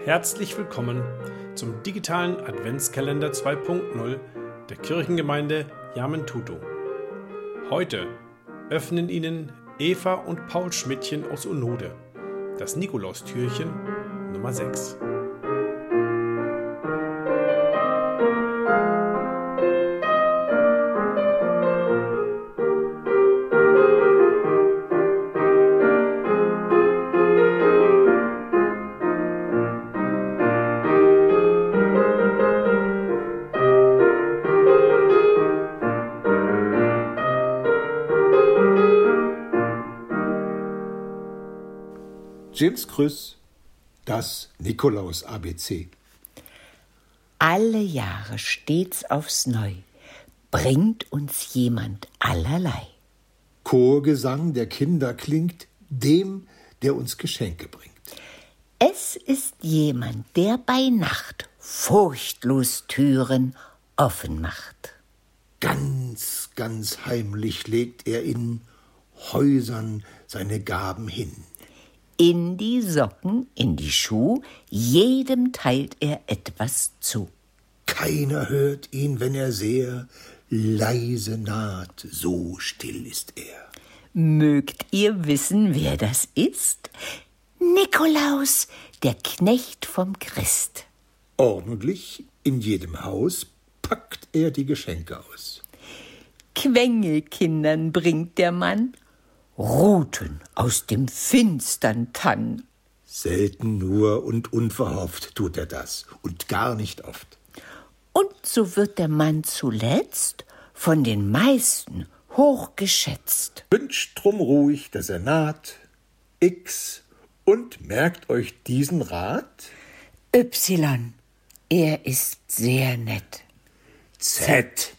Herzlich willkommen zum digitalen Adventskalender 2.0 der Kirchengemeinde Jammen-Tutu. Heute öffnen Ihnen Eva und Paul Schmidtchen aus Unode das Nikolaustürchen Nummer 6. James Krüss, das Nikolaus-ABC. Alle Jahre stets aufs Neu bringt uns jemand allerlei. Chorgesang der Kinder klingt dem, der uns Geschenke bringt. Es ist jemand, der bei Nacht furchtlos Türen offen macht. Ganz, ganz heimlich legt er in Häusern seine Gaben hin. In die Socken, in die Schuh, jedem teilt er etwas zu. Keiner hört ihn, wenn er sehr leise naht, so still ist er. Mögt ihr wissen, wer das ist? Nikolaus, der Knecht vom Christ. Ordentlich in jedem Haus packt er die Geschenke aus. Quengelkindern bringt der Mann Ruten aus dem finstern Tann. Selten nur und unverhofft tut er das und gar nicht oft. Und so wird der Mann zuletzt von den meisten hochgeschätzt. Wünscht drum ruhig, dass er naht, X, und merkt euch diesen Rat. Y, er ist sehr nett. Z,